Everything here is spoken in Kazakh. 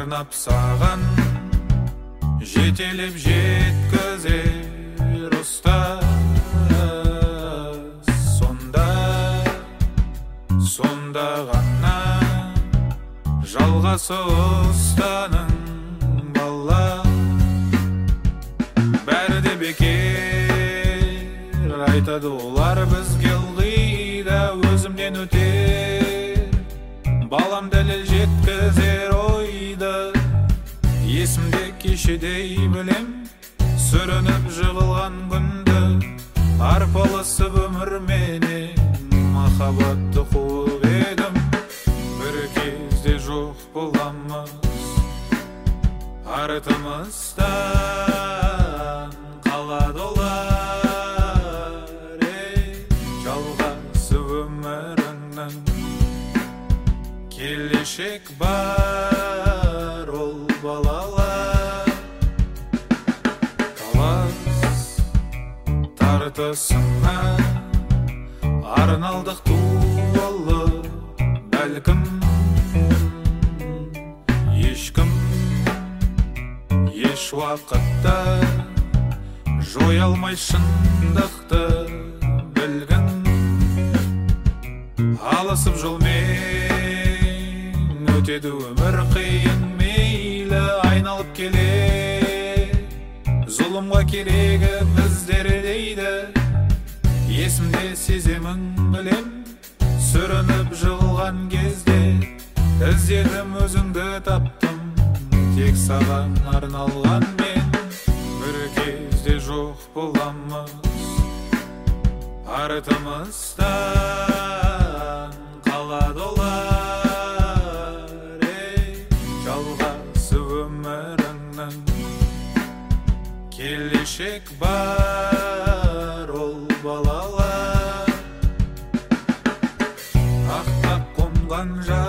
арнап саған жетелеп жеткізер ұстаз. Сонда ғана жалғасы ұстаның бала. Бәрі де бекер айтады олар бізге ылғи да өзімнен өтер. Балам дәлел жеткізер ойды. Есімде кешедей білем, сүрініп жығылған күнді, арпалысып өмірменен махаббатты қуып едім. Бір кезде жоқ боламыз, артымыздан қалады олар. Жалғасып өміріңнің келешек бар ол балалар. Талас тартысына арналдық туылы, бәлкім ешкім еш уақытта жоя алмай шындықты білгін. Алысып жолмен өтеді өмір қиын, мейлі айналып келе, зұлымға керегі біздер дейді. Есімде сеземін білем, сүрініп жығылған кезде, іздедім өзіңді таптым, тек саған арналған мен. Бір кезде жоқ боламыз, артымыздан қалады олар. Жалғасып өміріңнің келешек бар ол балалар. Ақтап қонған